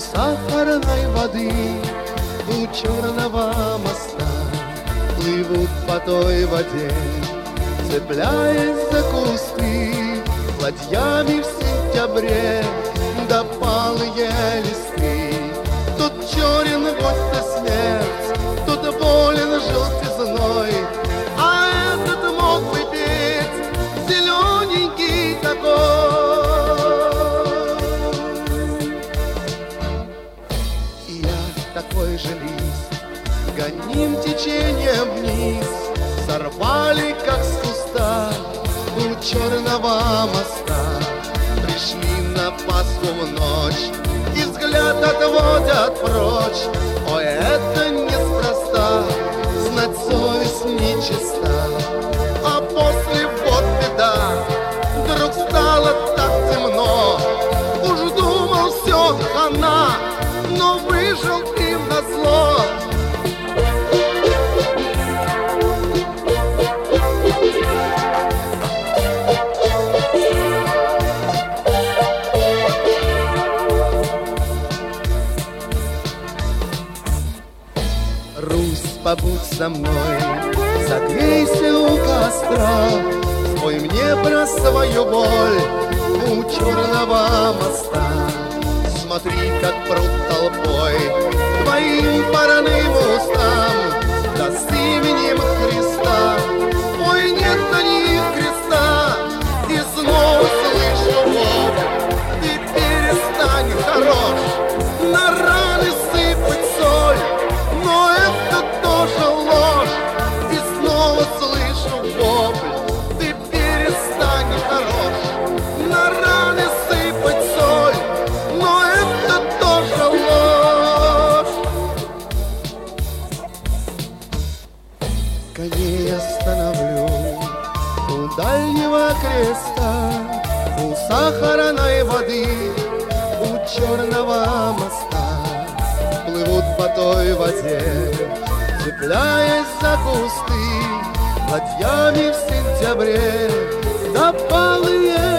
сахарной воды, у черного моста плывут по той воде, цепляясь за кусты, ладьями в сентябре до палые листы. Тут черен гость и смерть, тут болен желтизной, а этот мог бы петь зелененький такой. И я такой же лист, гоним течением вниз, сорвали, как с куста, у черного моста. Пришли на Пасху в ночь и взгляд отводят прочь. Ой, это неспроста, знать совесть нечиста. А после вот беда, вдруг стало так темно. Уж думал, все хана, но выжил им назло. Русь, побудь со мной, согрейся у костра, спой мне про свою боль у черного моста. Смотри, как прут толпой твоим парным устам, да с именем Христа. Ой, нет на них креста, и снова слышу вопль: ты перестань, хорош, на раны сыпать соль. Но это тоже ложь, и снова слышу вопль: ты перестань, хорош, на раны сыпать соль. Но это тоже ложь. Коней остановлю у дальнего креста, у сахарной воды, у черного моста. Плывут по той воде, цепляясь за кусты, ладьями в сентябре до палые